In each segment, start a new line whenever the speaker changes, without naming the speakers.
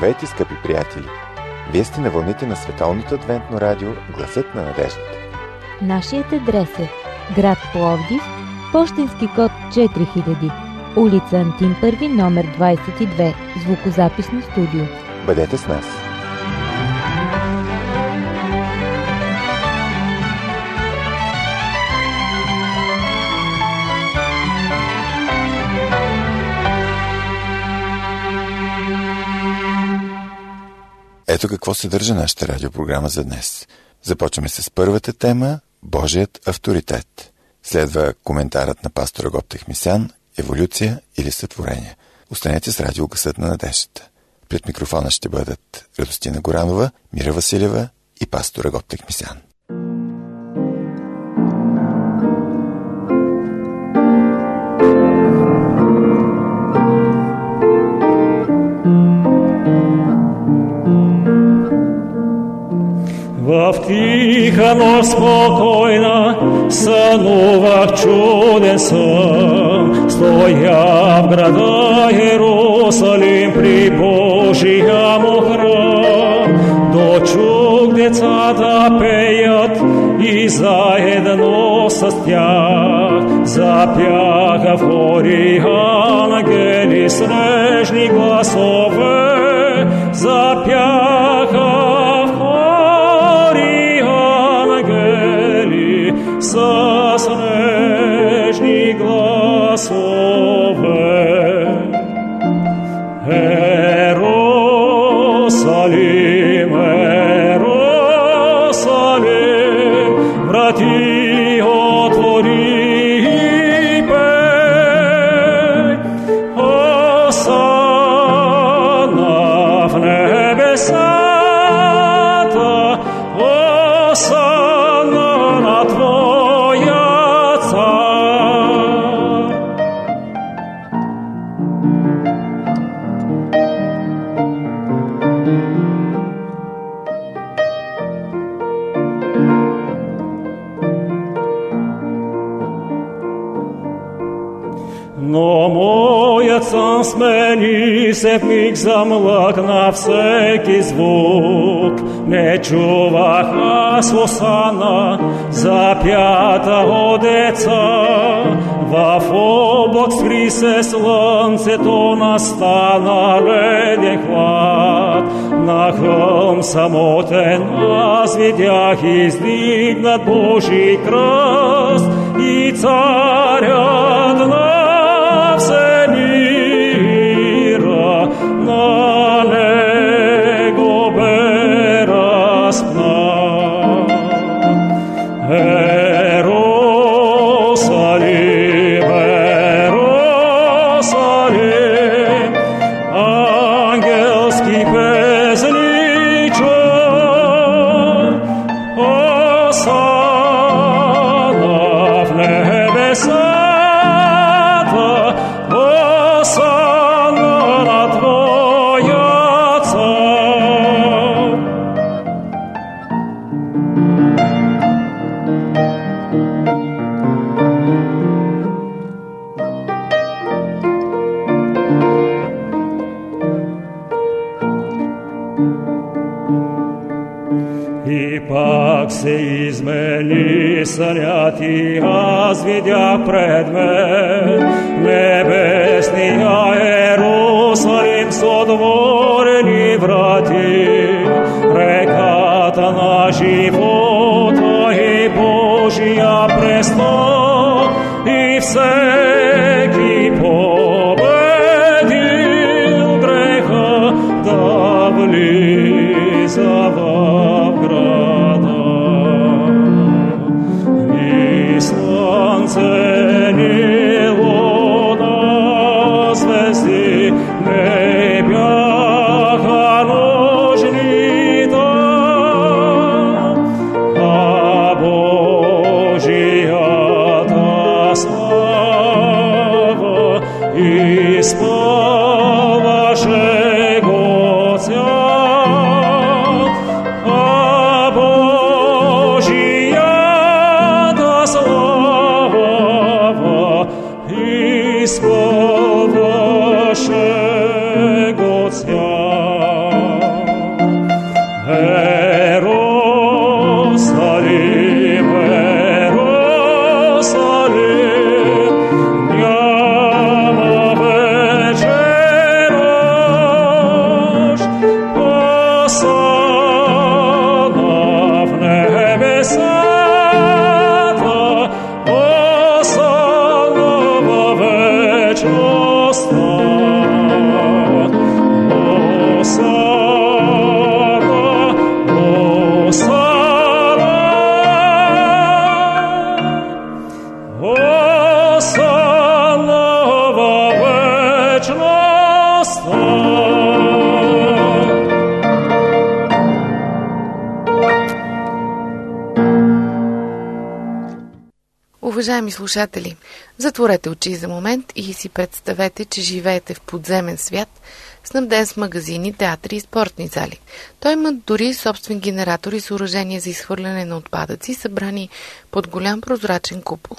Здравейте, скъпи приятели! Вие сте на вълните на Световното адвентно радио Гласът на надеждата.
Нашият адрес е град Пловдив, пощенски код 4000, улица Антим Първи, номер 22, звукозаписно студио.
Бъдете с нас! Ето какво съдържа нашата радиопрограма за днес. Започваме с първата тема – Божият авторитет. Следва коментарът на пастора Гоптех Мисян «Еволюция или сътворение». Останете с радио Гласът на надеждата. Пред микрофона ще бъдат Радостина Горанова, Мира Василева и пастора Гоптех Мисян.
В тиха, но спокойна сънувах чуден сън, стоя в града Иерусалим при Божия му храм. Дочух децата пеят и заедно с тях запяха в хори ангели с нежни гласове, запяха с нежни гласове. Ерусалим, Ерусалим, врати отвори и пей. Осанна в небесата, осанна на Твоя цар. Но моят сън смени се в миг, замлъкна всеки звук. Не чувах аз осана, запята от деца. В облак скри се слънцето, настана леден хлад. На хълм самотен аз видях издигнат Божий кръст и царят на все мира, на него бе разпнат. Ерусалим, Ерусалим, ангелски безличен, осана в небесата, осана на Твоя цар. И пак се измени сънят и аз видях пред мен небесния Иерусалим с отворени врати, реката на живота и Божия престол, и всеки победил греха да влиза в града. Ни слънце, ни луна, звезди не бяха нужни там, а Божията слава
Уважаеми слушатели, затворете очи за момент и си представете, че живеете в подземен свят, снабден с магазини, театри и спортни зали. Той има дори собствен генератор и съоръжение за изхвърляне на отпадъци, събрани под голям прозрачен купол.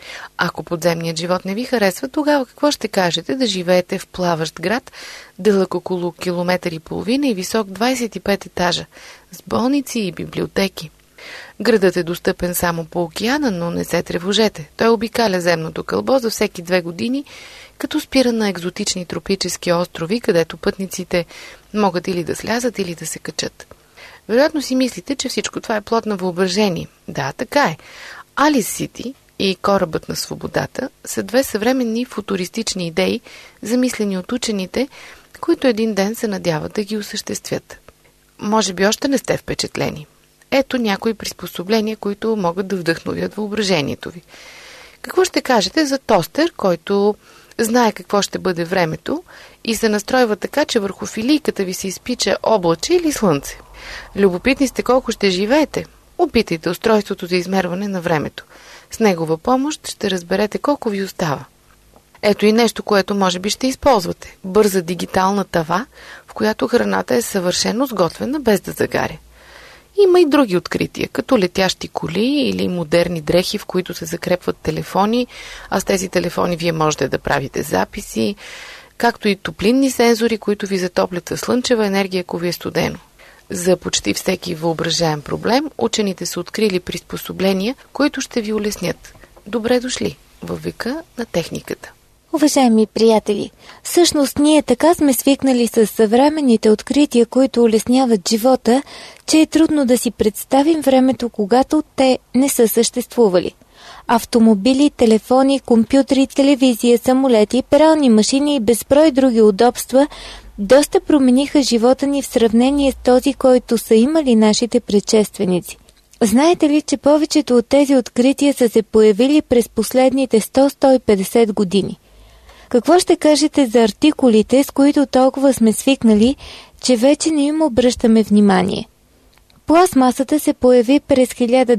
Ако подземният живот не ви харесва, тогава какво ще кажете да живеете в плаващ град, дълъг около 1,5 километра и висок 25 етажа, с болници и библиотеки? Градът е достъпен само по океана, но не се тревожете. Той обикаля земното кълбо за всеки 2 години, като спира на екзотични тропически острови, където пътниците могат или да слязат, или да се качат. Вероятно си мислите, че всичко това е плод на въображение. Да, така е. Алис Сити и Корабът на свободата са 2 съвременни футуристични идеи, замислени от учените, които един ден се надяват да ги осъществят. Може би още не сте впечатлени. Ето някои приспособления, които могат да вдъхновят въображението ви. Какво ще кажете за тостер, който знае какво ще бъде времето и се настройва така, че върху филийката ви се изпича облаче или слънце? Любопитни сте колко ще живеете? Опитайте устройството за измерване на времето. С негова помощ ще разберете колко ви остава. Ето и нещо, което може би ще използвате. Бърза дигитална тава, в която храната е съвършено сготвена без да загаря. Има и други открития, като летящи коли или модерни дрехи, в които се закрепват телефони, а с тези телефони вие можете да правите записи, както и топлинни сензори, които ви затоплят със слънчева енергия, ако ви е студено. За почти всеки въображаем проблем, учените са открили приспособления, които ще ви улеснят. Добре дошли във века на техниката.
Уважаеми приятели, всъщност ние така сме свикнали с съвременните открития, които улесняват живота, че е трудно да си представим времето, когато те не са съществували. Автомобили, телефони, компютри, телевизия, самолети, перални машини и безброй други удобства доста промениха живота ни в сравнение с този, който са имали нашите предшественици. Знаете ли, че повечето от тези открития са се появили през последните 100-150 години? Какво ще кажете за артикулите, с които толкова сме свикнали, че вече не им обръщаме внимание? Пластмасата се появи през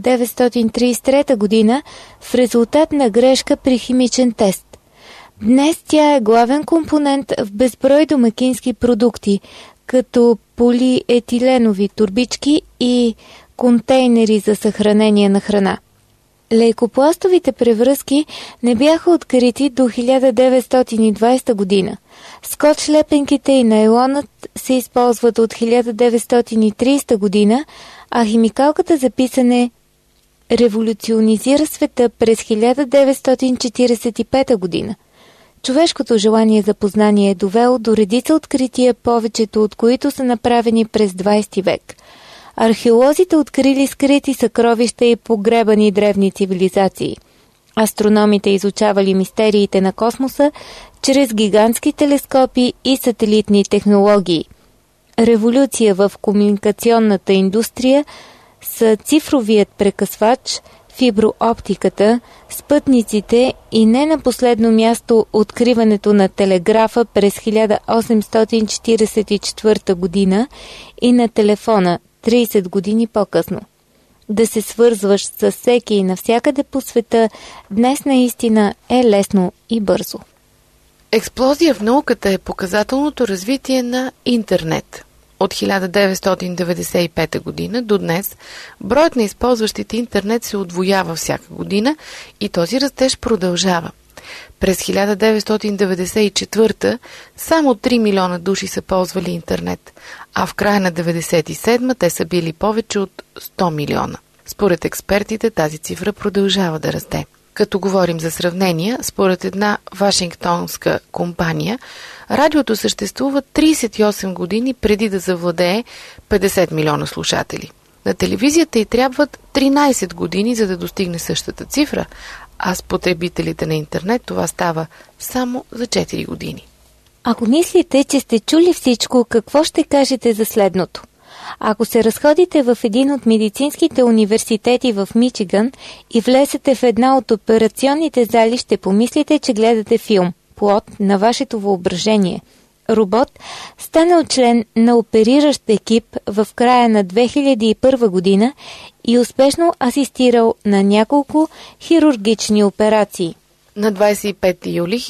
1933 година в резултат на грешка при химичен тест. Днес тя е главен компонент в безброй домакински продукти, като полиетиленови турбички и контейнери за съхранение на храна. Лейкопластовите превръзки не бяха открити до 1920 година. Скотч лепенките и найлонът се използват от 1930 година, а химикалката за писане революционизира света през 1945 година. Човешкото желание за познание е довело до редица открития, повечето от които са направени през 20 век. Археолозите открили скрити съкровища и погребани древни цивилизации. Астрономите изучавали мистериите на космоса чрез гигантски телескопи и сателитни технологии. Революция в комуникационната индустрия са цифровият прекъсвач, фиброоптиката, спътниците и не на последно място откриването на телеграфа през 1844 година и на телефона 30 години по-късно. Да се свързваш с всеки и навсякъде по света днес наистина е лесно и бързо.
Експлозия в науката е показателното развитие на интернет. От 1995 година до днес броят на използващите интернет се удвоява всяка година и този растеж продължава. През 1994 само 3 милиона души са ползвали интернет, а в края на 1997 те са били повече от 100 милиона. Според експертите тази цифра продължава да расте. Като говорим за сравнения, според една вашингтонска компания, радиото съществува 38 години преди да завладее 50 милиона слушатели. На телевизията й трябват 13 години, за да достигне същата цифра, а с потребителите на интернет това става само за 4 години.
Ако мислите, че сте чули всичко, какво ще кажете за следното? Ако се разходите в един от медицинските университети в Мичиган и влезете в една от операционните зали, ще помислите, че гледате филм, плод на вашето въображение. Робот, станал член на опериращ екип в края на 2001 година и успешно асистирал на няколко хирургични операции.
На 25 юли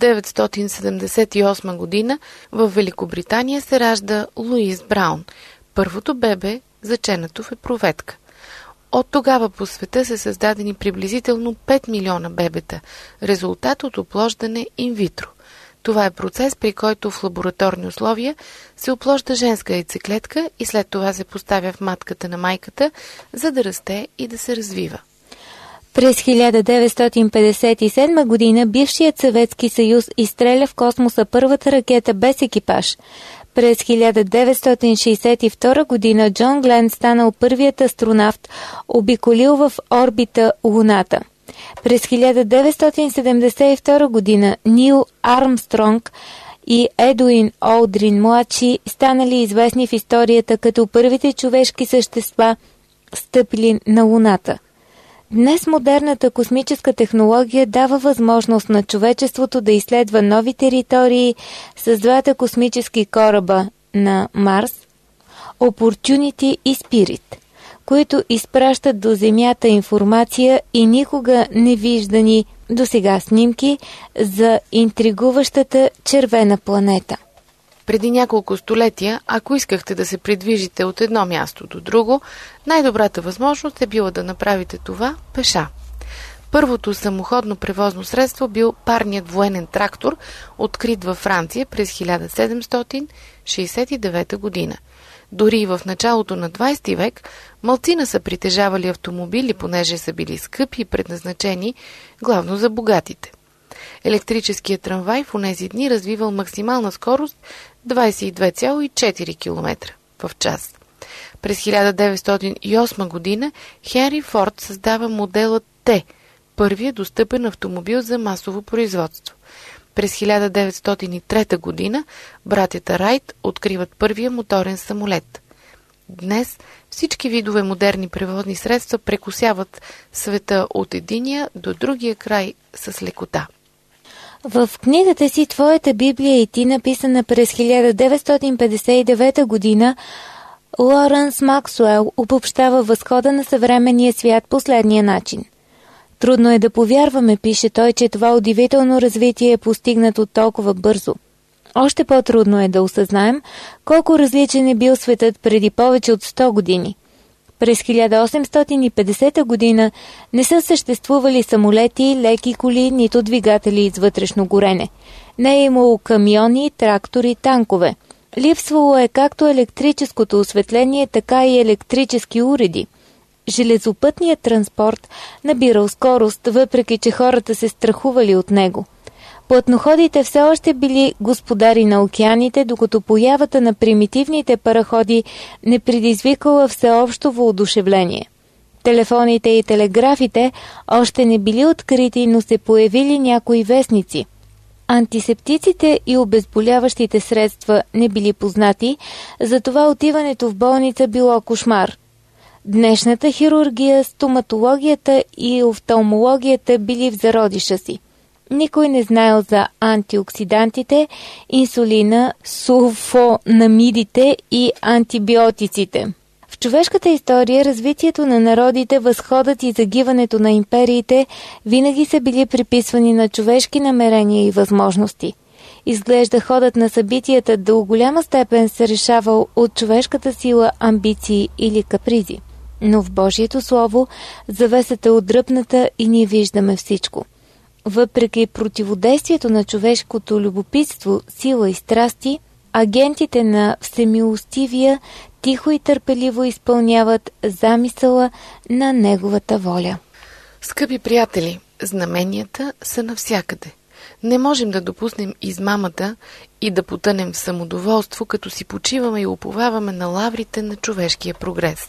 1978 година в Великобритания се ражда Луис Браун, първото бебе, заченато в епроветка. От тогава по света са създадени приблизително 5 милиона бебета, резултат от оплождане инвитро. Това е процес, при който в лабораторни условия се опложда женска яйцеклетка и след това се поставя в матката на майката, за да расте и да се развива.
През 1957 година бившият Съветски съюз изстреля в космоса първата ракета без екипаж. През 1962 година Джон Глен станал първият астронавт, обиколил в орбита Луната. През 1972 година Нил Армстронг и Едуин Олдрин младши станали известни в историята като първите човешки същества, стъпили на Луната. Днес модерната космическа технология дава възможност на човечеството да изследва нови територии с двата космически кораба на Марс, Opportunity и Spirit, които изпращат до Земята информация и никога не виждани досега снимки за интригуващата червена планета.
Преди няколко столетия, ако искахте да се придвижите от едно място до друго, най-добрата възможност е била да направите това пеша. Първото самоходно превозно средство бил парният военен трактор, открит във Франция през 1769 година. Дори и в началото на 20 век малцина са притежавали автомобили, понеже са били скъпи и предназначени главно за богатите. Електрическият трамвай в онези дни развивал максимална скорост 22,4 км в час. През 1908 година Хенри Форд създава модела Т, първият достъпен автомобил за масово производство. През 1903 година братята Райт откриват първия моторен самолет. Днес всички видове модерни превозни средства прекосяват света от единия до другия край с лекота.
В книгата си «Твоята Библия и ти», написана през 1959 година, Лоренс Максуел обобщава възхода на съвременния свят последния начин. Трудно е да повярваме, пише той, че това удивително развитие е постигнато толкова бързо. Още по-трудно е да осъзнаем колко различен е бил светът преди повече от 100 години. През 1850 година не са съществували самолети, леки коли, нито двигатели с вътрешно горене. Не е имало камиони, трактори, танкове. Липсвало е както електрическото осветление, така и електрически уреди. Железопътният транспорт набирал скорост, въпреки че хората се страхували от него. Платноходите все още били господари на океаните, докато появата на примитивните параходи не предизвикала всеобщо въодушевление. Телефоните и телеграфите още не били открити, но се появили някои вестници. Антисептиците и обезболяващите средства не били познати, затова отиването в болница било кошмар. Днешната хирургия, стоматологията и офталмологията били в зародиша си. Никой не знаел за антиоксидантите, инсулина, сулфонамидите и антибиотиците. В човешката история развитието на народите, възходът и загиването на империите винаги са били приписвани на човешки намерения и възможности. Изглежда ходът на събитията до голяма степен се решавал от човешката сила, амбиции или капризи. Но в Божието Слово завесата е отдръпната и ние виждаме всичко. Въпреки противодействието на човешкото любопитство, сила и страсти, агентите на всемилостивия тихо и търпеливо изпълняват замисъла на Неговата воля.
Скъпи приятели, знаменията са навсякъде. Не можем да допуснем измамата и да потънем в самодоволство, като си почиваме и уповаваме на лаврите на човешкия прогрес.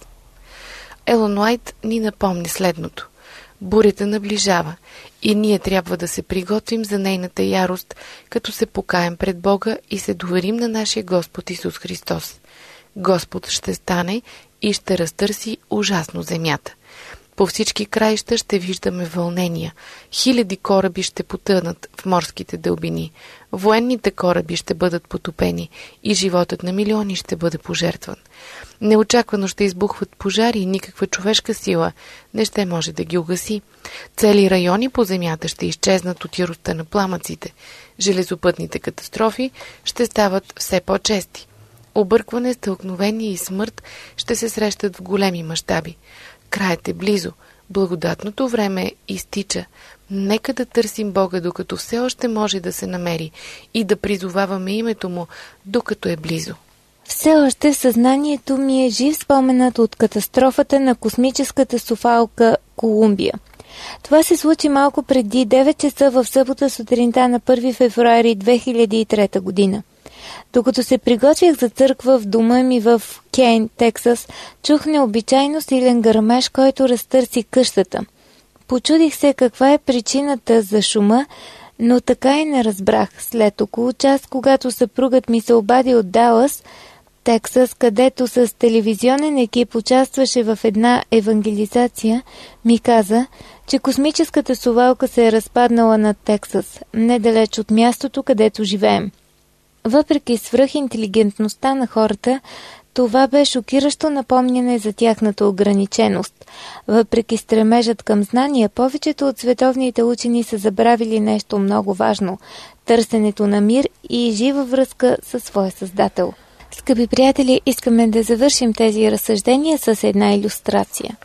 Елън Уайт ни напомни следното. Бурята наближава и ние трябва да се приготвим за нейната ярост, като се покаем пред Бога и се доверим на нашия Господ Исус Христос. Господ ще стане и ще разтърси ужасно земята. По всички краища ще виждаме вълнения. Хиляди кораби ще потънат в морските дълбини. Военните кораби ще бъдат потопени и животът на милиони ще бъде пожертван. Неочаквано ще избухват пожари и никаква човешка сила не ще може да ги угаси. Цели райони по земята ще изчезнат от яростта на пламъците. Железопътните катастрофи ще стават все по-чести. Объркване, стълкновение и смърт ще се срещат в големи мащаби. Краят е близо, благодатното време изтича. Нека да търсим Бога, докато все още може да се намери и да призоваваме името Му, докато е близо.
Все още в съзнанието ми е жив споменът от катастрофата на космическата софалка Колумбия. Това се случи малко преди 9 часа в събота сутринта на 1 февруари 2003 година. Докато се приготвях за църква в дома ми в Кейн, Тексас, чух необичайно силен гърмеж, който разтърси къщата. Почудих се каква е причината за шума, но така и не разбрах. След около час, когато съпругът ми се обади от Далас, Тексас, където с телевизионен екип участваше в една евангелизация, ми каза, че космическата совалка се е разпаднала над Тексас, недалеч от мястото, където живеем. Въпреки свръхинтелигентността на хората, това бе шокиращо напомняне за тяхната ограниченост. Въпреки стремежът към знания, повечето от световните учени са забравили нещо много важно – търсенето на мир и жива връзка със своя Създател. Скъпи приятели, искаме да завършим тези разсъждения с една илюстрация.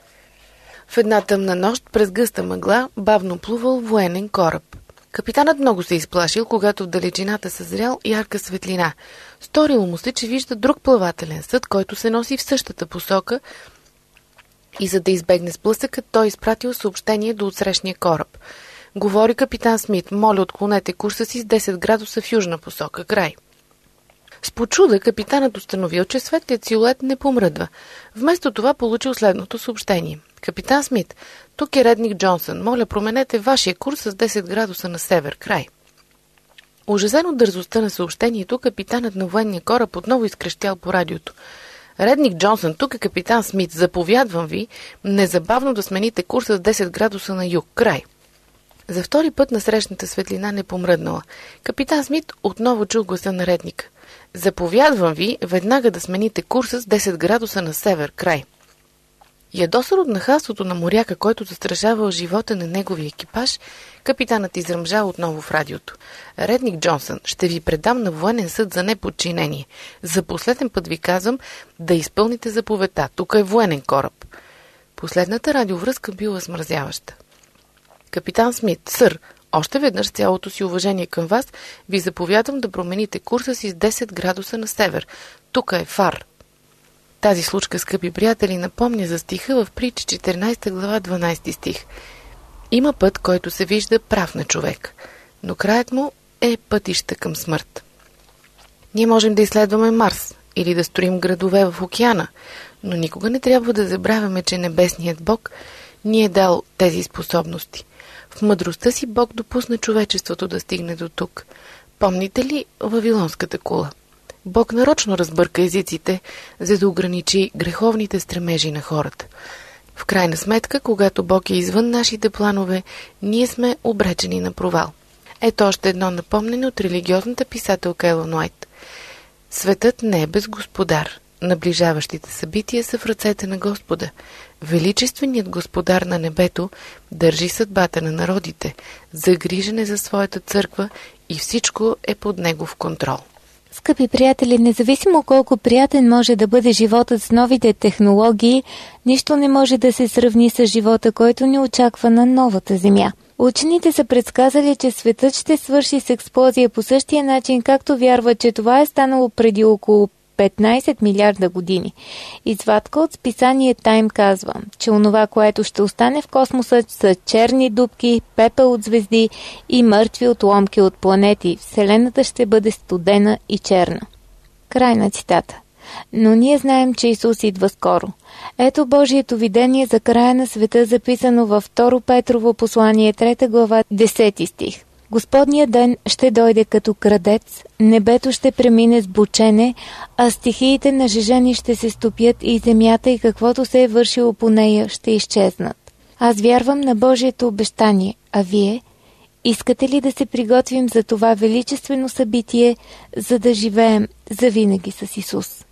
В една тъмна нощ през гъста мъгла бавно плувал военен кораб. Капитанът много се изплашил, когато в далечината съзрял ярка светлина. Сторило му се, че вижда друг плавателен съд, който се носи в същата посока и за да избегне сблъсъка, той изпратил съобщение до отсрещния кораб. Говори капитан Смит, моля отклонете курса си с 10 градуса в южна посока, край. С почуда капитанът установил, че светлият силует не помръдва. Вместо това получил следното съобщение. Капитан Смит, тук е редник Джонсън. Моля, променете вашия курс с 10 градуса на север. Край. Ужасен от дързостта на съобщението, капитанът на военния кораб отново изкрещял по радиото. Редник Джонсън, тук е капитан Смит. Заповядвам ви незабавно да смените курса с 10 градуса на юг. Край. За втори път насрещната светлина не помръднала. Капитан Смит отново чул гласа на редника. Заповядвам ви веднага да смените курса с 10 градуса на север. Край. Ядосър от нахалството на моряка, който застрашавал живота на неговия екипаж, капитанът изръмжал отново в радиото. Редник Джонсън, ще ви предам на военен съд за неподчинение. За последен път ви казвам да изпълните заповедта. Тук е военен кораб. Последната радиовръзка била смразяваща. Капитан Смит, сър, още веднъж с цялото си уважение към вас, ви заповядам да промените курса си с 10 градуса на север. Тук е фар. Тази случка, скъпи приятели, напомня за стиха в Притчи 14 глава 12 стих. Има път, който се вижда прав на човек, но краят му е пътища към смърт. Ние можем да изследваме Марс или да строим градове в океана, но никога не трябва да забравяме, че небесният Бог ни е дал тези способности. В мъдростта си Бог допусна човечеството да стигне до тук. Помните ли Вавилонската кула? Бог нарочно разбърка езиците, за да ограничи греховните стремежи на хората. В крайна сметка, когато Бог е извън нашите планове, ние сме обречени на провал. Ето още едно напомнене от религиозната писателка Елън Уайт. Светът не е без господар. Наближаващите събития са в ръцете на Господа. Величественият Господар на небето държи съдбата на народите, загрижен е за своята църква и всичко е под негов контрол.
Скъпи приятели, независимо колко приятен може да бъде животът с новите технологии, нищо не може да се сравни с живота, който ни очаква на новата земя. Учените са предсказали, че светът ще свърши с експлозия по същия начин, както вярват, че това е станало преди около 15 милиарда години. Извадка от списание Time казва, че онова, което ще остане в космоса, са черни дупки, пепел от звезди и мъртви отломки от планети. Вселената ще бъде студена и черна. Край на цитата. Но ние знаем, че Исус идва скоро. Ето Божието видение за края на света, записано във 2 Петрово послание, 3 глава, 10 стих. Господният ден ще дойде като крадец, небето ще премине с бучене, а стихиите на жежени ще се стопят и земята и каквото се е вършило по нея ще изчезнат. Аз вярвам на Божието обещание, а вие? Искате ли да се приготвим за това величествено събитие, за да живеем завинаги с Исус?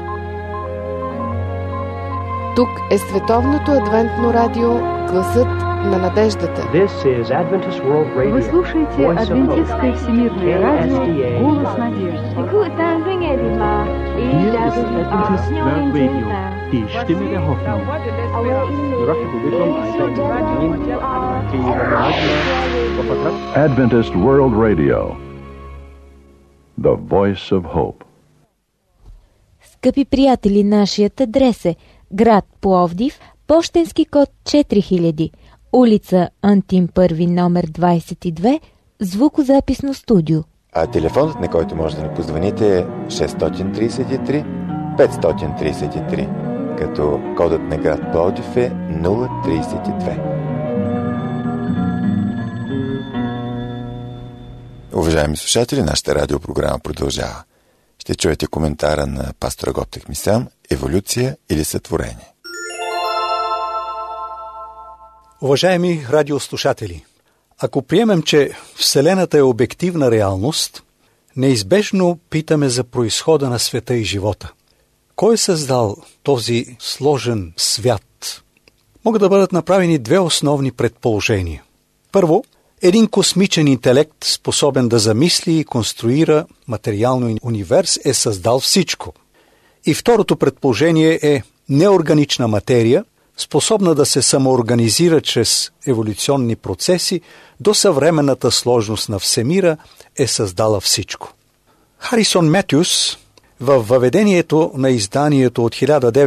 Тук е Световното адвентно радио, гласът на надеждата.
Вы слушаете Адвентистское всемирное радио «Голос надежды».
Die Stimme der Hoffnung.
Adventist World Radio, the voice of hope.
Скъпи приятели, нашият адрес е град Пловдив, пощенски код 4000, улица Антим Първи, номер 22, звукозаписно студио.
А телефонът, на който може да ни позвоните, е 633 533, като кодът на град Пловдив е 032. Уважаеми слушатели, нашата радиопрограма продължава. Ще чуете коментара на пастор Агоп Техмисян «Еволюция или сътворение».
Уважаеми радиослушатели, ако приемем, че Вселената е обективна реалност, неизбежно питаме за произхода на света и живота. Кой е създал този сложен свят? Могат да бъдат направени две основни предположения. Първо, един космичен интелект, способен да замисли и конструира материално универс, е създал всичко. И второто предположение е неорганична материя, способна да се самоорганизира чрез еволюционни процеси, до съвременната сложност на всемира е създала всичко. Харисон Метюс във въведението на изданието от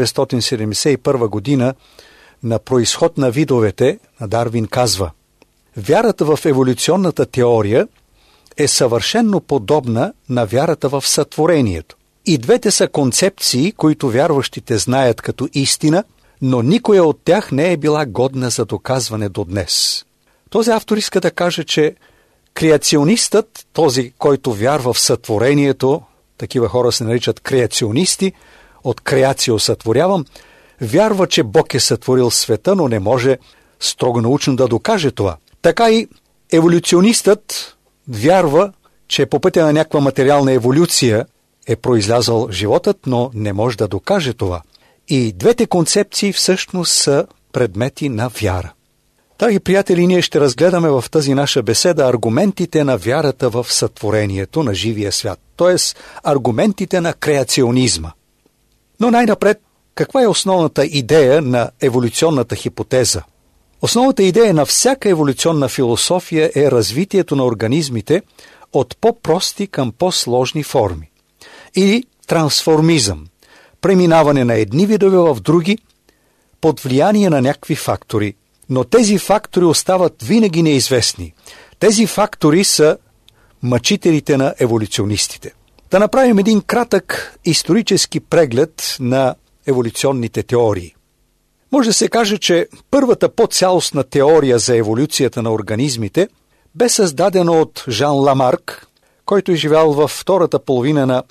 1971 година на Произход на видовете на Дарвин казва: вярата в еволюционната теория е съвършенно подобна на вярата в сътворението. И двете са концепции, които вярващите знаят като истина, но никоя от тях не е била годна за доказване до днес. Този автор иска да каже, че креационистът, този, който вярва в сътворението, такива хора се наричат креационисти, от креацио сътворявам, вярва, че Бог е сътворил света, но не може строго научно да докаже това. Така и еволюционистът вярва, че по пътя на някаква материална еволюция е произлязъл животът, но не може да докаже това. И двете концепции всъщност са предмети на вяра. Драги приятели, ние ще разгледаме в тази наша беседа аргументите на вярата в сътворението на живия свят, т.е. аргументите на креационизма. Но най-напред, каква е основната идея на еволюционната хипотеза? Основната идея на всяка еволюционна философия е развитието на организмите от по-прости към по-сложни форми. Или трансформизъм, преминаване на едни видове в други под влияние на някакви фактори. Но тези фактори остават винаги неизвестни. Тези фактори са мъчителите на еволюционистите. Да направим един кратък исторически преглед на еволюционните теории. Може да се каже, че първата по-цялостна теория за еволюцията на организмите бе създадена от Жан Ламарк, който е живял във втората половина на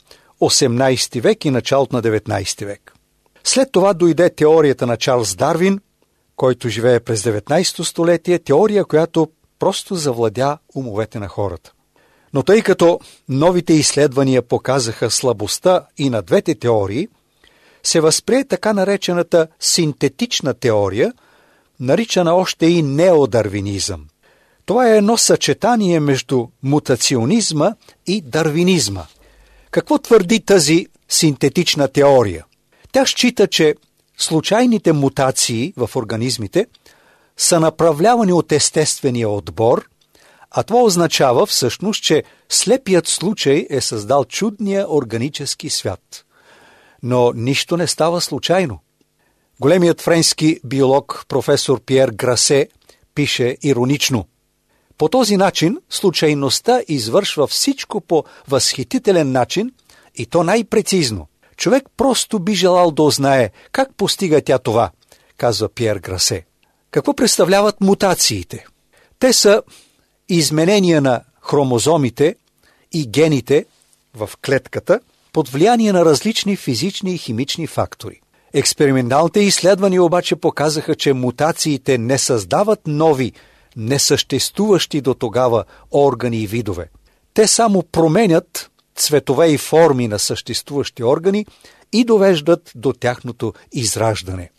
18 век и началото на 19 век. След това дойде теорията на Чарлз Дарвин, който живее през 19 столетие, теория, която просто завладя умовете на хората. Но тъй като новите изследвания показаха слабостта и на двете теории, се възприе така наречената синтетична теория, наричана още и неодарвинизъм. Това е едно съчетание между мутационизма и дарвинизма. Какво твърди тази синтетична теория? Тя счита, че случайните мутации в организмите са направлявани от естествения отбор, а това означава всъщност, че слепият случай е създал чудния органически свят. Но нищо не става случайно. Големият френски биолог професор Пиер Грасе пише иронично: по този начин случайността извършва всичко по възхитителен начин и то най-прецизно. Човек просто би желал да узнае как постига тя това, казва Пиер Грасе. Какво представляват мутациите? Те са изменения на хромозомите и гените в клетката под влияние на различни физични и химични фактори. Експерименталните изследвания обаче показаха, че мутациите не създават нови, несъществуващи до тогава органи и видове. Те само променят цветове и форми на съществуващи органи и довеждат до тяхното израждане.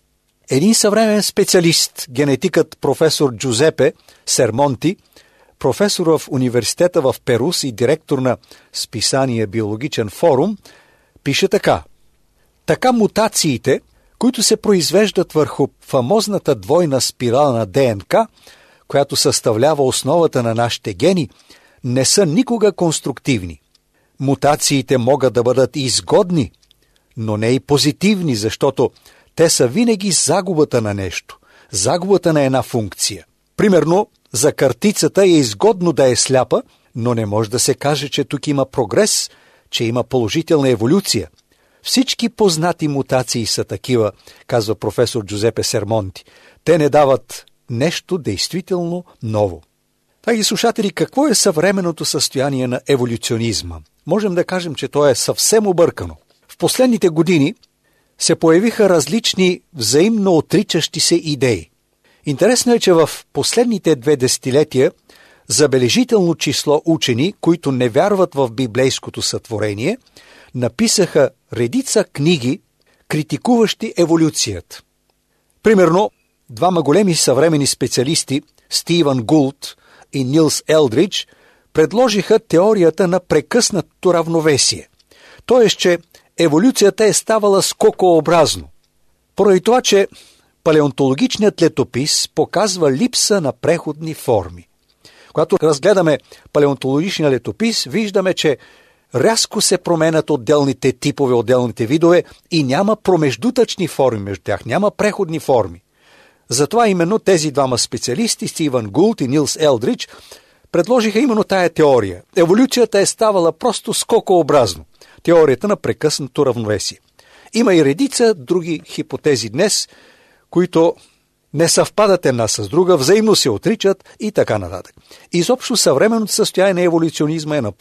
Един съвременен специалист, генетикът професор Джузепе Сермонти, професор в университета в Перус и директор на списание Биологичен форум, пише така: така мутациите, които се произвеждат върху фамозната двойна спирала на ДНК, която съставлява основата на нашите гени, не са никога конструктивни. Мутациите могат да бъдат изгодни, но не и позитивни, защото те са винаги загубата на нещо, загубата на една функция. Примерно, за картицата е изгодно да е сляпа, но не може да се каже, че тук има прогрес, че има положителна еволюция. Всички познати мутации са такива, казва професор Джузепе Сермонти. Те не дават нещо действително ново. Драги слушатели, какво е съвременното състояние на еволюционизма? Можем да кажем, че то е съвсем объркано. В последните години се появиха различни взаимно отричащи се идеи. Интересно е, че в последните 2 десетилетия забележително число учени, които не вярват в библейското сътворение, написаха редица книги, критикуващи еволюцията. Примерно, 2 големи съвремени специалисти, Стивън Гулт и Нилс Елдридж, предложиха теорията на прекъснатото равновесие. Тоест, че еволюцията е ставала скокообразно. Поради това, че палеонтологичният летопис показва липса на преходни форми. Когато разгледаме палеонтологичния летопис, виждаме, че рязко се променят отделните типове, отделните видове и няма промеждутъчни форми между тях, няма преходни форми. Затова именно тези 2 специалисти, Стивън Гулт и Нилс Елдридж, предложиха именно тая теория. Еволюцията е ставала просто скокообразно. Теорията на прекъснато равновесие. Има и редица други хипотези днес, които не съвпадат една с друга, взаимно се отричат и така нататък. Изобщо съвременното състояние на еволюционизма е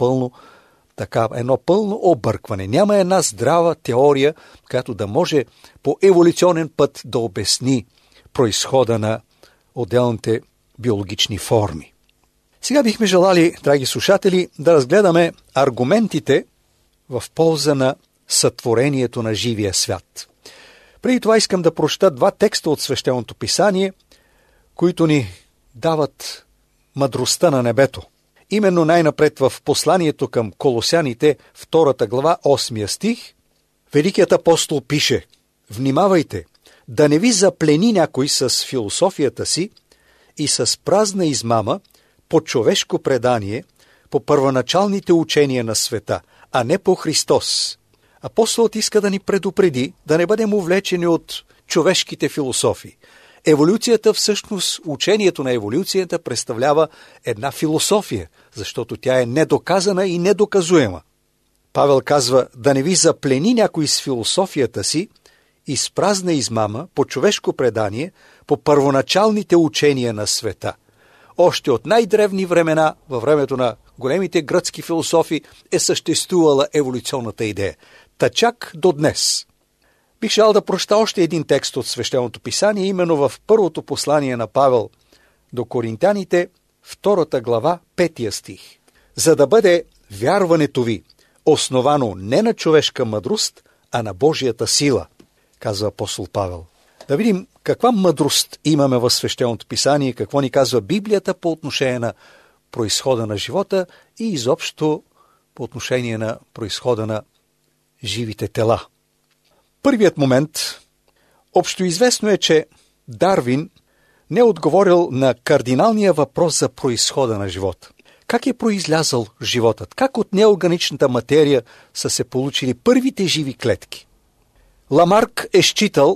едно пълно объркване. Няма една здрава теория, която да може по еволюционен път да обясни произхода на отделните биологични форми. Сега бихме желали, драги слушатели, да разгледаме аргументите в полза на сътворението на живия свят. Преди това искам да прочета 2 текста от Свещеното писание, които ни дават мъдростта на небето. Именно най-напред в посланието към Колосяните, 2 глава, 8 стих, великият апостол пише: внимавайте, да не ви заплени някой с философията си и с празна измама по човешко предание, по първоначалните учения на света, а не по Христос. Апостолът иска да ни предупреди да не бъдем увлечени от човешките философии. Еволюцията, всъщност учението на еволюцията представлява една философия, защото тя е недоказана и недоказуема. Павел казва: да не ви заплени някой с философията си и с празна измама по човешко предание, по първоначалните учения на света. Още от най-древни времена, във времето на големите гръцки философи, е съществувала еволюционната идея. Та чак до днес. Бих желал да прочета още един текст от Свещеното писание, именно в първото послание на Павел до Коринтяните, 2 глава, 5 стих. За да бъде вярването ви основано не на човешка мъдрост, а на Божията сила, казва апостол Павел. Да видим каква мъдрост имаме в Свещеното писание, какво ни казва Библията по отношение на произхода на живота и изобщо по отношение на произхода на живите тела. Първият момент, общоизвестно е, че Дарвин не е отговорил на кардиналния въпрос за произхода на живота. Как е произлязъл животът? Как от неорганичната материя са се получили първите живи клетки? Ламарк е считал,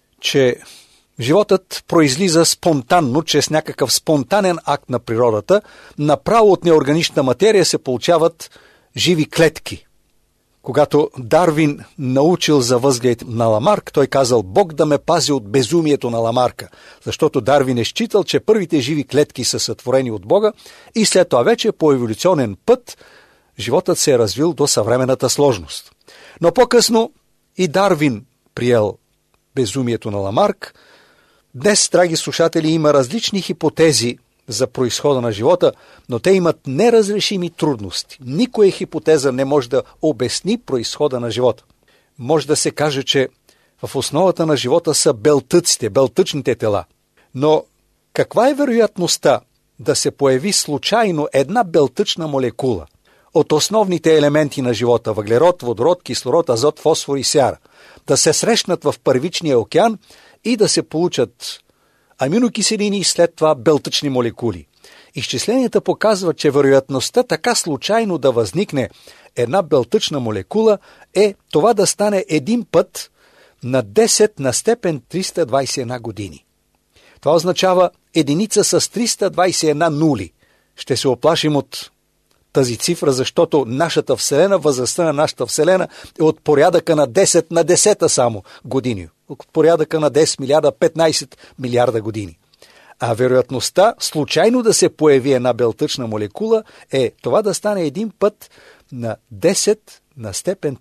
че животът произлиза спонтанно, чрез някакъв спонтанен акт на природата. Направо от неорганична материя се получават живи клетки. Когато Дарвин научил за възглед на Ламарк, той казал: Бог да ме пази от безумието на Ламарка, защото Дарвин е считал, че първите живи клетки са сътворени от Бога и след това вече по еволюционен път животът се е развил до съвременната сложност. Но по-късно и Дарвин приел безумието на Ламарк. Днес, драги слушатели, има различни хипотези за произхода на живота, но те имат неразрешими трудности. Никоя хипотеза не може да обясни произхода на живота. Може да се каже, че В основата на живота са белтъците, белтъчните тела. Но каква е вероятността да се появи случайно една белтъчна молекула от основните елементи на живота – въглерод, водород, кислород, азот, фосфор и сяра, да се срещнат в първичния океан и да се получат аминокиселини и след това белтъчни молекули? Изчисленията показват, че вероятността така случайно да възникне една белтъчна молекула е това да стане един път на 10 на степен 321 години. Това означава единица с 321 нули. Ще се оплашим от тази цифра, защото нашата Вселена, възрастта на нашата Вселена е от порядъка на 10 на 10 само години. От порядъка на 10 милиарда, 15 милиарда години. А вероятността случайно да се появи една белтъчна молекула е това да стане един път на 10 на степен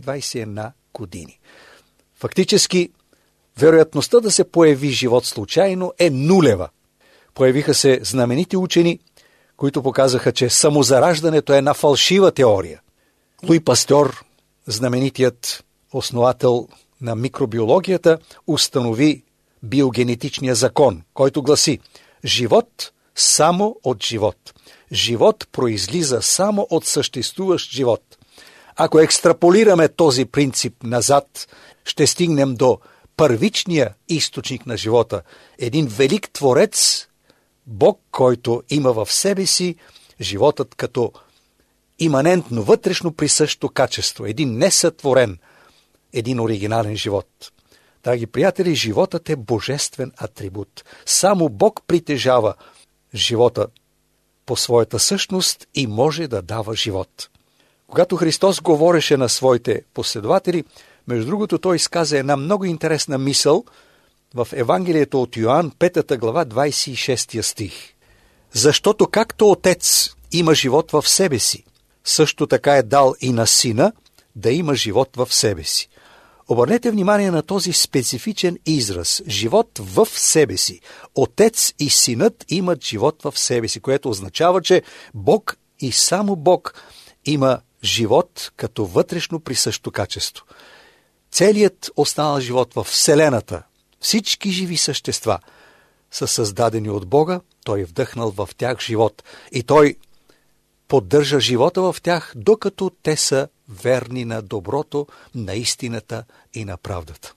321 години. Фактически, вероятността да се появи живот случайно е нулева. Появиха се знаменити учени, които показаха, че самозараждането е една фалшива теория. Луи Пастьор, знаменитият основател на микробиологията, установи биогенетичния закон, който гласи: живот само от живот. Живот произлиза само от съществуващ живот. Ако екстраполираме този принцип назад, ще стигнем до първичния източник на живота. Един велик творец, Бог, който има в себе си животът като иманентно, вътрешно присъщо качество. Един несътворен, един оригинален живот. Драги приятели, животът е божествен атрибут. Само Бог притежава живота по своята същност и може да дава живот. Когато Христос говореше на своите последователи, между другото, той изказа една много интересна мисъл в Евангелието от Йоан, 5 глава, 26 стих. Защото както Отец има живот в себе си, също така е дал и на Сина да има живот в себе си. Обърнете внимание на този специфичен израз – живот в себе си. Отец и Синът имат живот в себе си, което означава, че Бог и само Бог има живот като вътрешно присъщо качество. Целият останал живот в Вселената, всички живи същества са създадени от Бога, Той е вдъхнал в тях живот и Той поддържа живота в тях, докато те са верни на доброто, на истината и на правдата.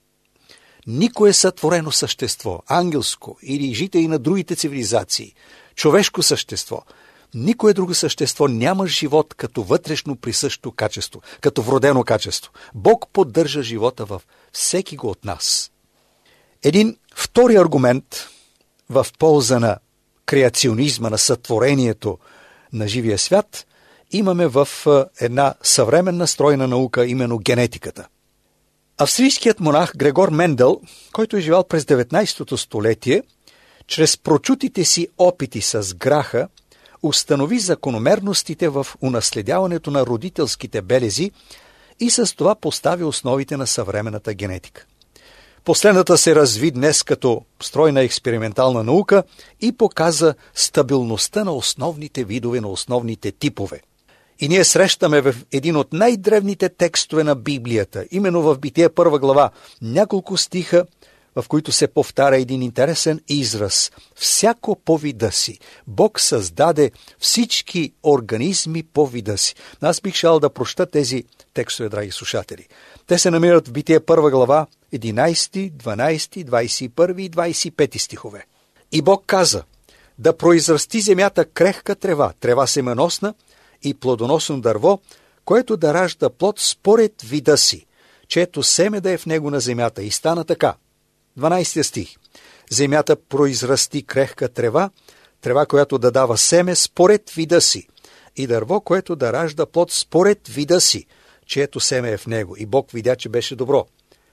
Никое сътворено същество, ангелско или жители на другите цивилизации, човешко същество, никое друго същество няма живот като вътрешно присъщо качество, като вродено качество. Бог поддържа живота във всеки го от нас. Един втори аргумент в полза на креационизма, на сътворението на живия свят, имаме в една съвременна стройна наука, именно генетиката. Австрийският монах Грегор Мендел, който е живял през 19 столетие, чрез прочутите си опити с граха, установи закономерностите в унаследяването на родителските белези и с това постави основите на съвременната генетика. Последната се разви днес като стройна експериментална наука и показа стабилността на основните видове, на основните типове. И ние срещаме в един от най-древните текстове на Библията, именно в Битие 1 глава, няколко стиха, в които се повтаря един интересен израз. Всяко по вида си. Бог създаде всички организми по вида си. Аз бих шал да прочета тези текстове, драги слушатели. Те се намират в Битие 1 глава, 11, 12, 21 и 25 стихове. И Бог каза: да произрасти земята крехка трева, трева семеносна и плодоносно дърво, което да ражда плод според вида си, чето семе да е в него на земята. И стана така. 12 стих. Земята произрасти крехка трева, трева, която да дава семе според вида си, и дърво, което да ражда плод според вида си, чието семе е в него. И Бог видя, че беше добро.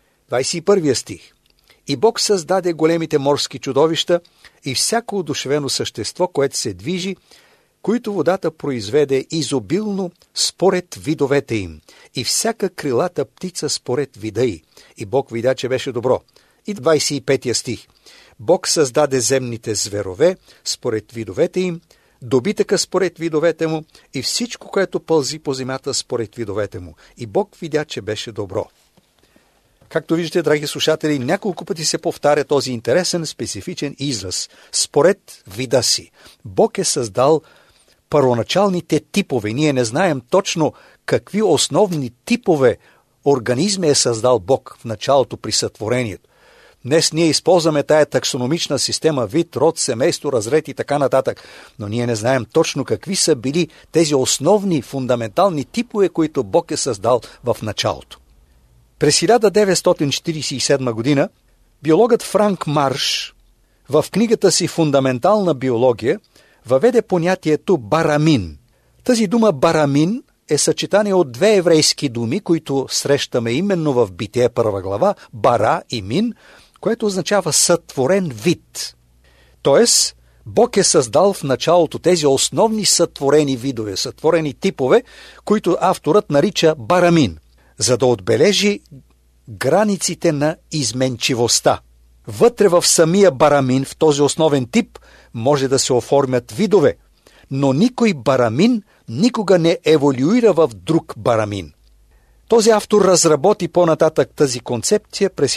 21 стих. И Бог създаде големите морски чудовища и всяко одушевено същество, което се движи, които водата произведе изобилно според видовете им, и всяка крилата птица според вида й. И Бог видя, че беше добро. И 25 стих. Бог създаде земните зверове според видовете им, добитъка според видовете му и всичко, което пълзи по земята според видовете му. И Бог видя, че беше добро. Както виждате, драги слушатели, няколко пъти се повтаря този интересен, специфичен израз. Според вида си. Бог е създал първоначалните типове. Ние не знаем точно какви основни типове организми е създал Бог в началото при сътворението. Днес ние използваме тая таксономична система, вид, род, семейство, разред и така нататък, но ние не знаем точно какви са били тези основни, фундаментални типове, които Бог е създал в началото. През 1947 година биологът Франк Марш в книгата си «Фундаментална биология» въведе понятието барамин. Тази дума барамин е съчетание от две еврейски думи, които срещаме именно в Битие 1 глава, бара и мин, което означава сътворен вид. Тоест, Бог е създал в началото тези основни сътворени видове, сътворени типове, които авторът нарича барамин, за да отбележи границите на изменчивостта. Вътре в самия барамин, в този основен тип, може да се оформят видове, но никой барамин никога не еволюира в друг барамин. Този автор разработи по-нататък тази концепция през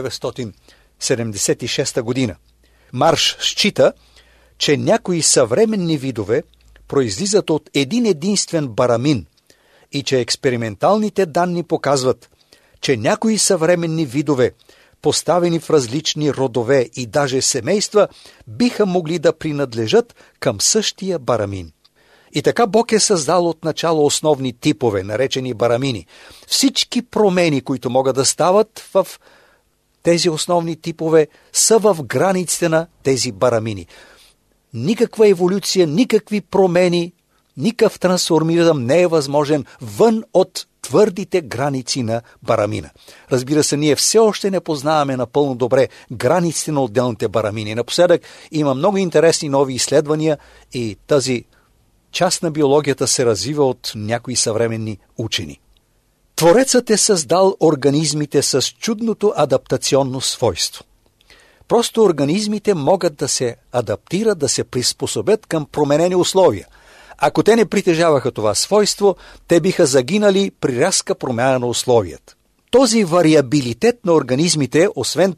1976 година. Марш счита, че някои съвременни видове произлизат от един единствен барамин и че експерименталните данни показват, че някои съвременни видове, поставени в различни родове и даже семейства, биха могли да принадлежат към същия барамин. И така Бог е създал от начало основни типове, наречени барамини. Всички промени, които могат да стават в тези основни типове, са в границите на тези барамини. Никаква еволюция, никакви промени, никакъв трансформизъм не е възможен вън от твърдите граници на барамина. Разбира се, ние все още не познаваме напълно добре границите на отделните барамини. Напоследък има много интересни нови изследвания и тази част на биологията се развива от някои съвременни учени. Творецът е създал организмите с чудното адаптационно свойство. Просто организмите могат да се адаптират, да се приспособят към променени условия. Ако те не притежаваха това свойство, те биха загинали при рязка промяна на условията. Този вариабилитет на организмите,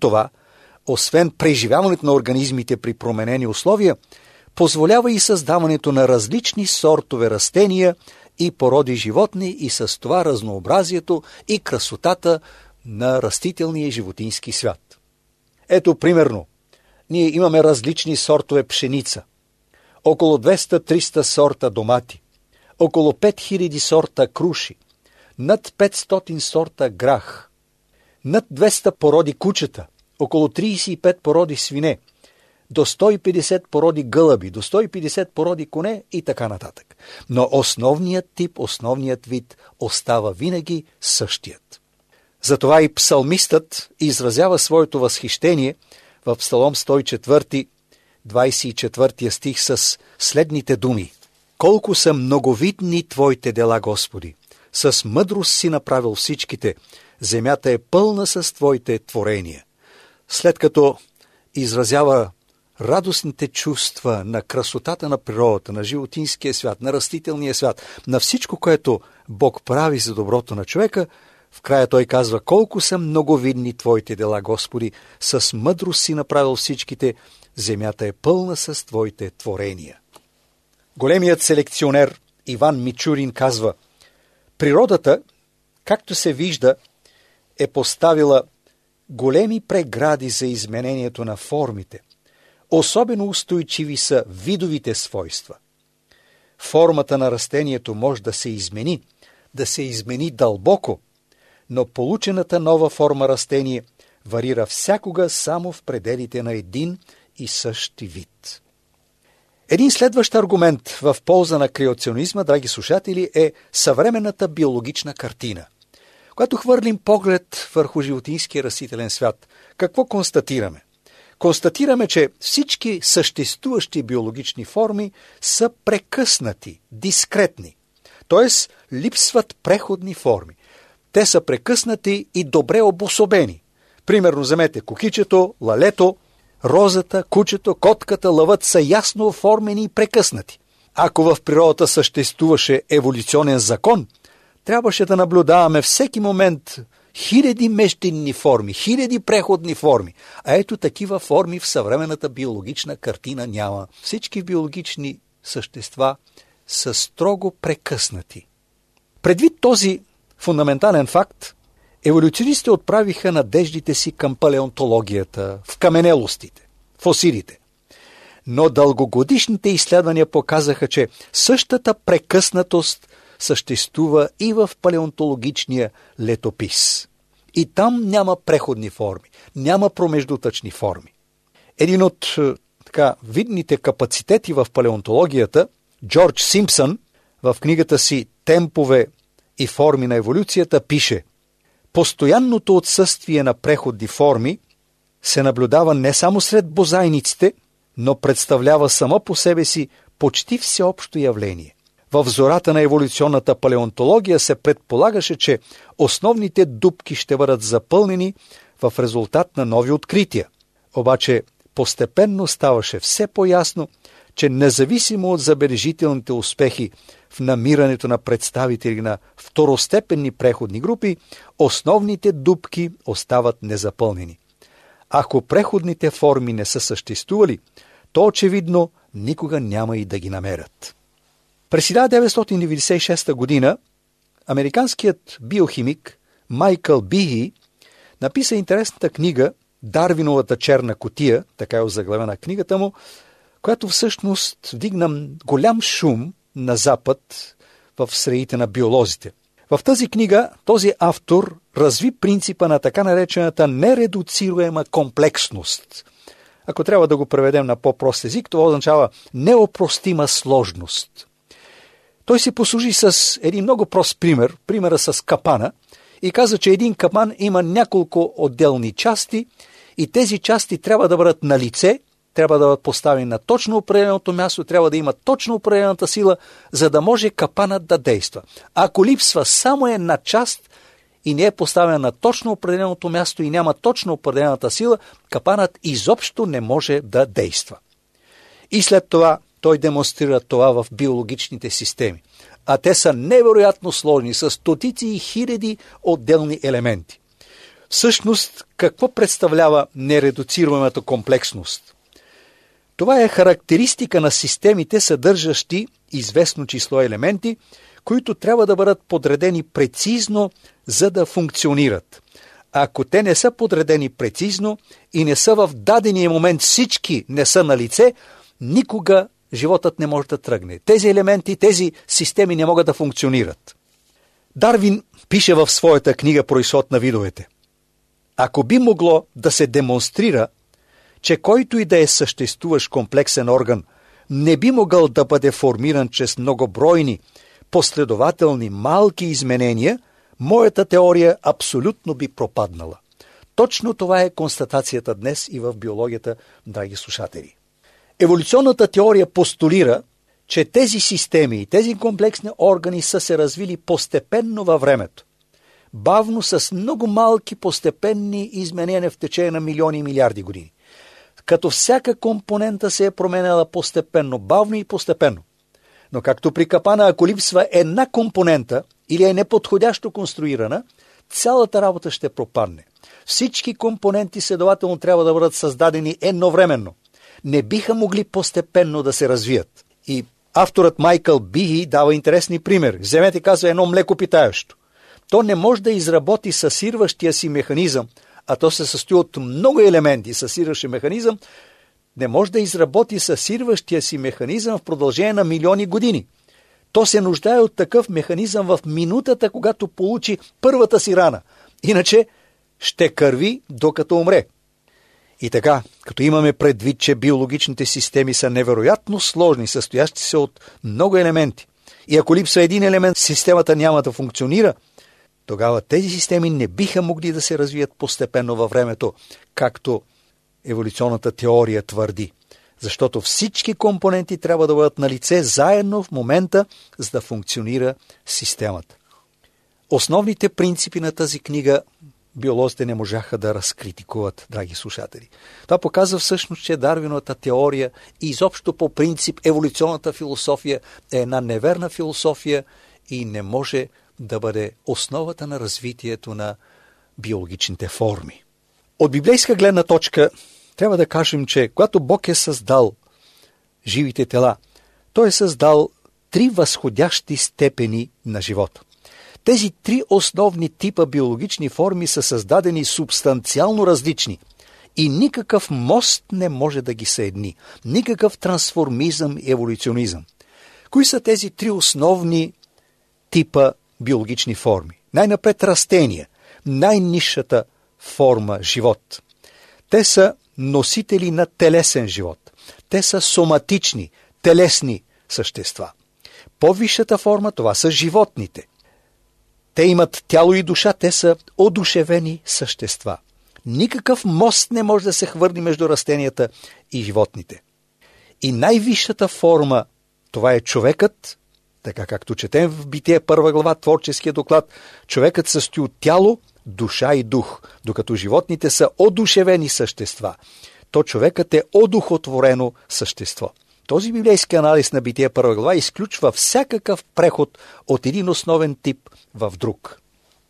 освен преживяването на организмите при променени условия, позволява и създаването на различни сортове растения и породи животни и с това разнообразието и красотата на растителния и животински свят. Ето, примерно, ние имаме различни сортове пшеница, около 200-300 сорта домати, около 5000 сорта круши, над 500 сорта грах, над 200 породи кучета, около 35 породи свине, до 150 породи гълъби, до 150 породи коне и така нататък. Но основният тип, основният вид остава винаги същият. Затова и псалмистът изразява своето възхищение в Псалом 104, 24 стих с следните думи. Колко са многовидни Твоите дела, Господи! С мъдрост си направил всичките. Земята е пълна с Твоите творения. След като изразява радостните чувства на красотата на природата, на животинския свят, на растителния свят, на всичко, което Бог прави за доброто на човека, в края той казва, колко са многовидни Твоите дела, Господи, с мъдрост си направил всичките, земята е пълна с Твоите творения. Големият селекционер Иван Мичурин казва, природата, както се вижда, е поставила големи прегради за изменението на формите. Особено устойчиви са видовите свойства. Формата на растението може да се измени дълбоко, но получената нова форма растение варира всякога само в пределите на един и същи вид. Един следващ аргумент в полза на креационизма, драги слушатели, е съвременната биологична картина. Когато хвърлим поглед върху животинския растителен свят, какво констатираме? Констатираме, че всички съществуващи биологични форми са прекъснати, дискретни. Т.е. липсват преходни форми. Те са прекъснати и добре обособени. Примерно, вземете кукичето, лалето, розата, кучето, котката, лъвът са ясно оформени и прекъснати. Ако в природата съществуваше еволюционен закон, трябваше да наблюдаваме всеки момент хиляди междинни форми, хиляди преходни форми. А ето такива форми в съвременната биологична картина няма. Всички биологични същества са строго прекъснати. Предвид този фундаментален факт, еволюционистите отправиха надеждите си към палеонтологията, в каменелостите, фосилите. Но дългогодишните изследвания показаха, че същата прекъснатост съществува и в палеонтологичния летопис. И там няма преходни форми, няма промеждутъчни форми. Един от видните капацитети в палеонтологията, Джордж Симпсън, в книгата си «Темпове и форми на еволюцията» пише: постоянното отсъствие на преходни форми се наблюдава не само сред бозайниците, но представлява само по себе си почти всеобщо явление. В зората на еволюционната палеонтология се предполагаше, че основните дупки ще бъдат запълнени в резултат на нови открития. Обаче постепенно ставаше все по-ясно, че независимо от забележителните успехи в намирането на представители на второстепенни преходни групи, основните дупки остават незапълнени. Ако преходните форми не са съществували, то очевидно никога няма и да ги намерят. През 1996 година американският биохимик Майкъл Бихи написа интересната книга «Дарвиновата черна кутия», така е озаглавена книгата му, която всъщност вдигна голям шум на Запад в средите на биолозите. В тази книга този автор разви принципа на така наречената нередуцируема комплексност. Ако трябва да го преведем на по-прост език, това означава неопростима сложност. Той се послужи с един много прост пример, примера с капана, и каза, че един капан има няколко отделни части и тези части трябва да бъдат на лице, трябва да бъдат поставени на точно определеното място, трябва да има точно определената сила, за да може капанът да действа. Ако липсва само една част и не е поставена на точно определеното място и няма точно определената сила, капанът изобщо не може да действа. И след това той демонстрира това в биологичните системи. А те са невероятно сложни, с стотици и хиляди отделни елементи. Всъщност, какво представлява нередуцируемата комплексност? Това е характеристика на системите, съдържащи известно число елементи, които трябва да бъдат подредени прецизно, за да функционират. Ако те не са подредени прецизно и не са в дадения момент всички не са на лице, никога животът не може да тръгне. Тези елементи, тези системи не могат да функционират. Дарвин пише в своята книга «Произход на видовете». Ако би могло да се демонстрира, че който и да е съществуващ комплексен орган не би могъл да бъде формиран чрез многобройни, последователни, малки изменения, моята теория абсолютно би пропаднала. Точно това е констатацията днес и в биологията, драги слушатели. Еволюционната теория постулира, че тези системи и тези комплексни органи са се развили постепенно във времето. Бавно, с много малки постепенни изменения в течение на милиони и милиарди години. Като всяка компонента се е променяла постепенно, бавно и постепенно. Но както при капана, ако липсва една компонента или е неподходящо конструирана, цялата работа ще пропадне. Всички компоненти следователно трябва да бъдат създадени едновременно. Не биха могли постепенно да се развият. И авторът Майкъл Бихи дава интересни примери. Вземете, казва, едно млекопитаещо. То не може да изработи съсирващия си механизъм, а то се състои от много елементи. Съсирващи механизъм не може да изработи съсирващия си механизъм в продължение на милиони години. То се нуждае от такъв механизъм в минутата, когато получи първата си рана. Иначе ще кърви, докато умре. И така, като имаме предвид, че биологичните системи са невероятно сложни, състоящи се от много елементи, и ако липсва един елемент, системата няма да функционира, тогава тези системи не биха могли да се развият постепенно във времето, както еволюционната теория твърди. Защото всички компоненти трябва да бъдат на лице заедно в момента, за да функционира системата. Основните принципи на тази книга биолозите не можаха да разкритикуват, драги слушатели. Това показва всъщност, че Дарвиновата теория и изобщо по принцип еволюционната философия е една неверна философия и не може да бъде основата на развитието на биологичните форми. От библейска гледна точка трябва да кажем, че когато Бог е създал живите тела, Той е създал 3 възходящи степени на живота. Тези 3 основни типа биологични форми са създадени субстанциално различни и никакъв мост не може да ги съедини, никакъв трансформизъм и еволюционизъм. Кои са тези 3 основни типа биологични форми? Най-напред растения, най-нисшата форма живот. Те са носители на телесен живот. Те са соматични, телесни същества. По-висшата форма, това са животните. Те имат тяло и душа, те са одушевени същества. Никакъв мост не може да се хвърли между растенията и животните. И най-висшата форма, това е човекът, така както четем в Битие 1 глава, творческия доклад, човекът състои от тяло, душа и дух, докато животните са одушевени същества. То човекът е одухотворено същество. Този библейски анализ на Битие 1 глава изключва всякакъв преход от един основен тип в друг.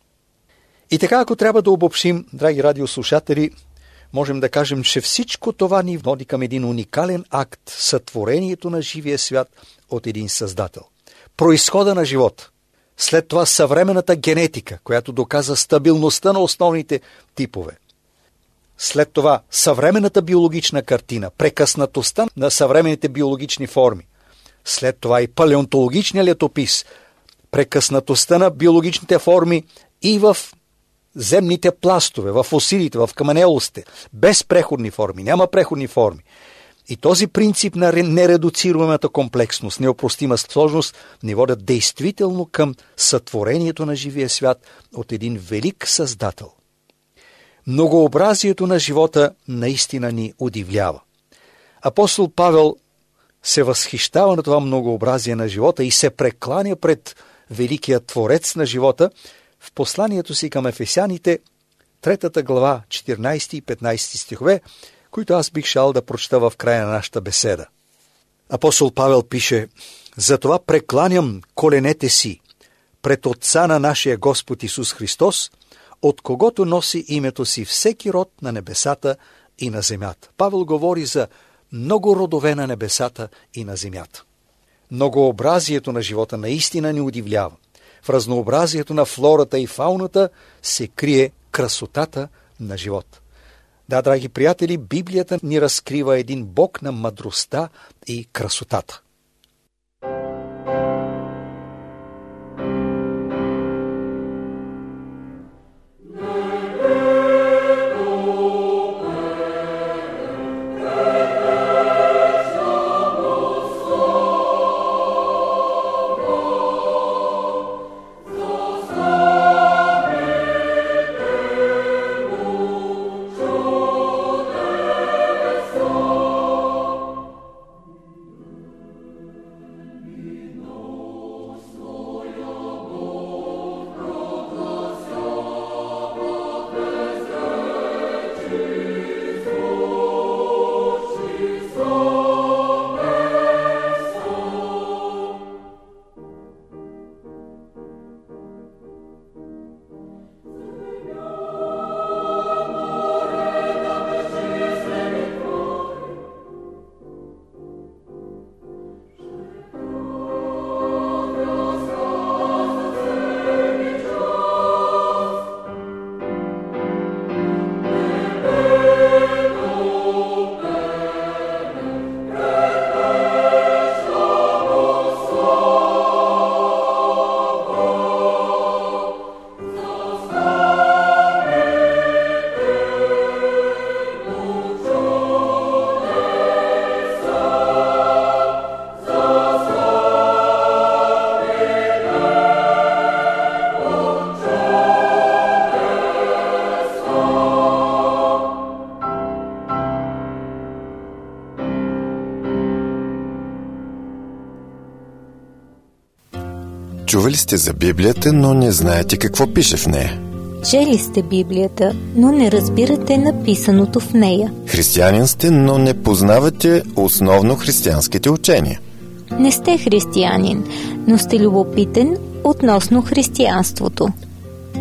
И така, ако трябва да обобщим, драги радиослушатели, можем да кажем, че всичко това ни води към един уникален акт, сътворението на живия свят от един създател. Произхода на живота. След това съвременната генетика, която доказа стабилността на основните типове. След това съвременната биологична картина, прекъснатостта на съвременните биологични форми. След това и палеонтологичният летопис, прекъснатостта на биологичните форми и в земните пластове, в фосилите, в каменелостите, без преходни форми, няма преходни форми. И този принцип на нередуцируемата комплексност, неопростима сложност, ни водят действително към сътворението на живия свят от един велик създател. Многообразието на живота наистина ни удивлява. Апостол Павел се възхищава на това многообразие на живота и се прекланя пред великия творец на живота в посланието си към Ефесяните, 3 глава, 14 и 15 стихове, които аз бих шал да прочета в края на нашата беседа. Апостол Павел пише: „Затова прекланям коленете си пред Отца на нашия Господ Исус Христос, от когото носи името си всеки род на небесата и на земята.“ Павел говори за много родове на небесата и на земята. Многообразието на живота наистина ни удивлява. В разнообразието на флората и фауната се крие красотата на живота. Да, драги приятели, Библията ни разкрива един Бог на мъдростта и красотата.
Чували сте за Библията, но не знаете какво пише в нея.
Чели сте Библията, но не разбирате написаното в нея.
Християнин сте, но не познавате основно християнските учения.
Не сте християнин, но сте любопитен относно християнството.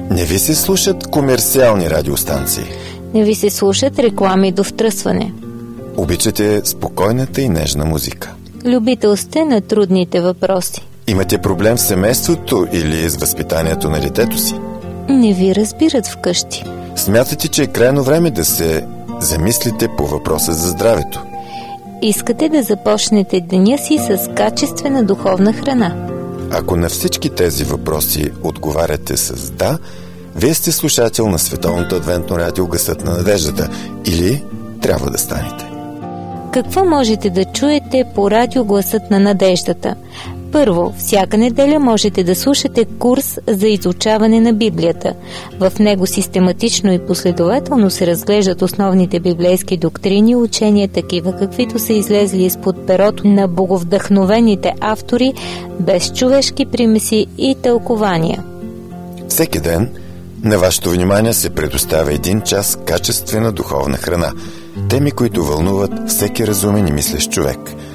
Не ви се слушат комерциални радиостанции.
Не ви се слушат реклами до втръсване.
Обичате спокойната и нежна музика.
Любител сте на трудните въпроси.
Имате проблем в семейството или с възпитанието на детето си?
Не ви разбират вкъщи.
Смятате, че е крайно време да се замислите по въпроса за здравето.
Искате да започнете деня си с качествена духовна храна.
Ако на всички тези въпроси отговаряте с да, вие сте слушател на Световното адвентно радио Гласът на надеждата или трябва да станете.
Какво можете да чуете по радио Гласът на надеждата? Първо, всяка неделя можете да слушате курс за изучаване на Библията. В него систематично и последователно се разглеждат основните библейски доктрини и учения, такива каквито са излезли изпод перото на боговдъхновените автори, без човешки примеси и тълкования.
Всеки ден на вашето внимание се предоставя 1 час качествена духовна храна. Теми, които вълнуват всеки разумен и мислещ човек.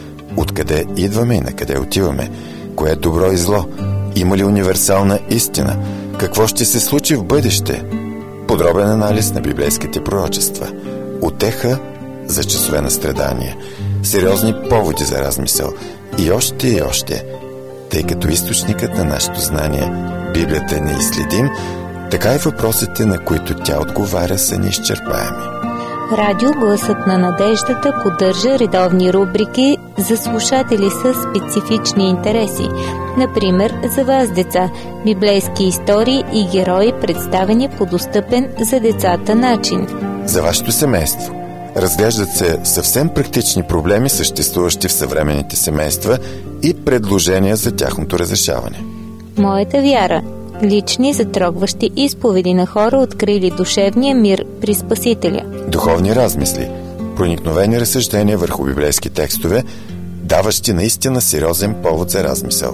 Откъде идваме и на къде отиваме? Кое е добро и зло? Има ли универсална истина? Какво ще се случи в бъдеще? Подробен анализ на библейските пророчества. Утеха за часове на страдания. Сериозни поводи за размисъл. И още и още. Тъй като източникът на нашето знание, Библията, е неизследим, така и въпросите, на които тя отговаря, са неизчерпаеми.
Радио Гласът на надеждата поддържа редовни рубрики за слушатели с специфични интереси. Например, за вас, деца, библейски истории и герои, представени по достъпен за децата начин.
За вашето семейство. Разглеждат се съвсем практични проблеми, съществуващи в съвременните семейства, и предложения за тяхното разрешаване.
Моята вяра. Лични, затрогващи изповеди на хора, открили душевния мир при Спасителя.
Духовни размисли, проникновени разсъждения върху библейски текстове, даващи наистина сериозен повод за размисъл.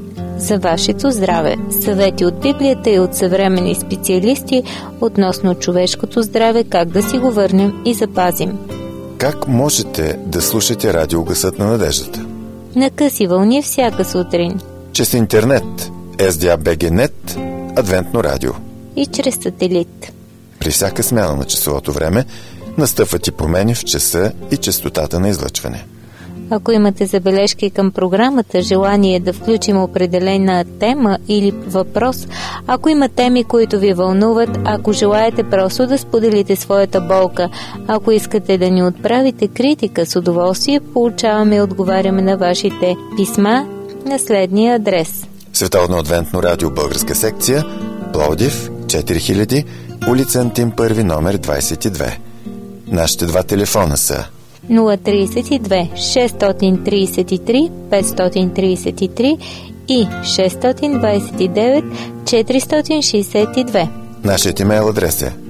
За вашето здраве. Съвети от Библията и от съвременни специалисти относно човешкото здраве, как да си го върнем и запазим.
Как можете да слушате радио Гласът на надеждата?
На къси вълни всяка сутрин.
Чрез интернет, SDA.BG.net, Адвентно радио.
И чрез сателит.
При всяка смяна на часовото време настъпват и промени в часа и честотата на излъчване.
Ако имате забележки към програмата, желание да включим определена тема или въпрос, ако има теми, които ви вълнуват, ако желаете просто да споделите своята болка, ако искате да ни отправите критика, с удоволствие получаваме и отговаряме на вашите писма на следния адрес.
Световно адвентно радио, българска секция, Пловдив, 4000, улица Антим Първи, номер 22. Нашите 2 телефона са
032 633 533 и 629 462.
Нашият имейл адрес е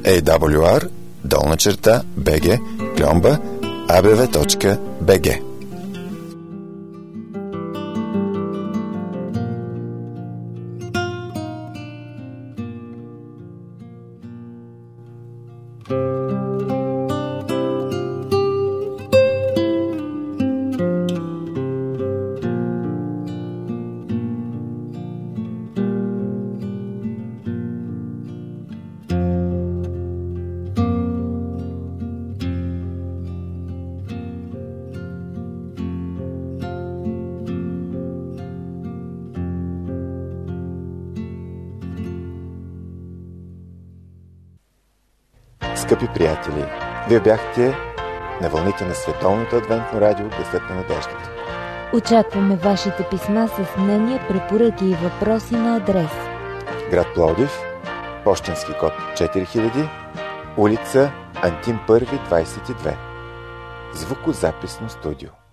awr_bg@abv.bg. Скъпи приятели, вие бяхте на вълните на Световното адвентно радио Гласът на надеждата.
Очакваме вашите писма с мнения, препоръки и въпроси на адрес:
град Пловдив, пощенски код 4000, улица Антим Първи, 22. Звукозаписно студио.